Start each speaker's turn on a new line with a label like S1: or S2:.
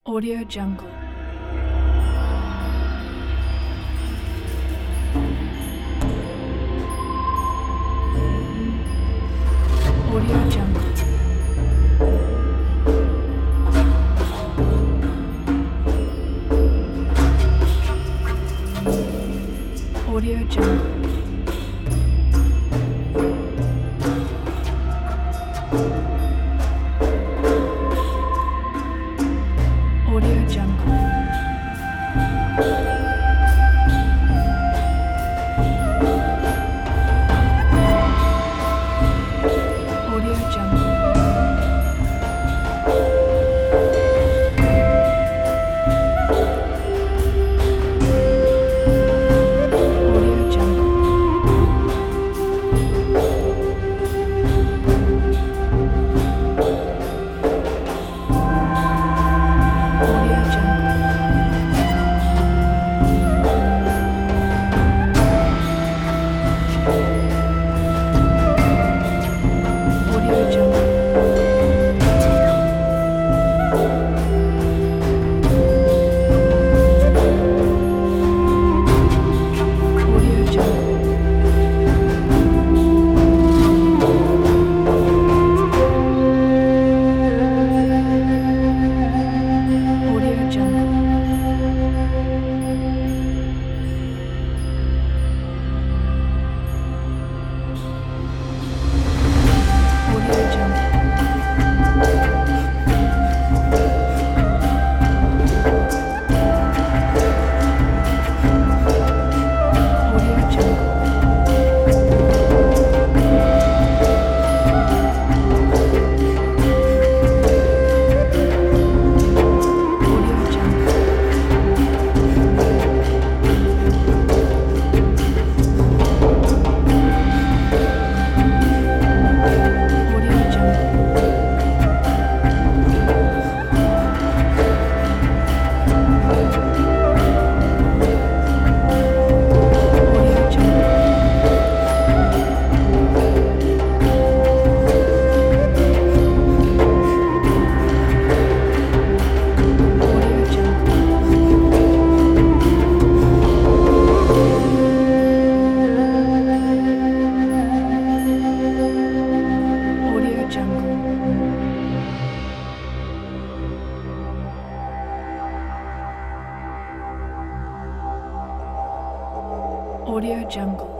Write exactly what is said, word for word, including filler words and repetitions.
S1: Audio Jungle. Audio Jungle. Audio Jungle. Audio Jungle. Audio Jungle. Audio Jungle. Audio Jungle. Audio Jungle. Audio Jungle. Audio Jungle. Audio Jungle. Audio Jungle. Audio Jungle. Audio Jungle. Audio Jungle. Audio Jungle. Audio Jungle. Audio Jungle.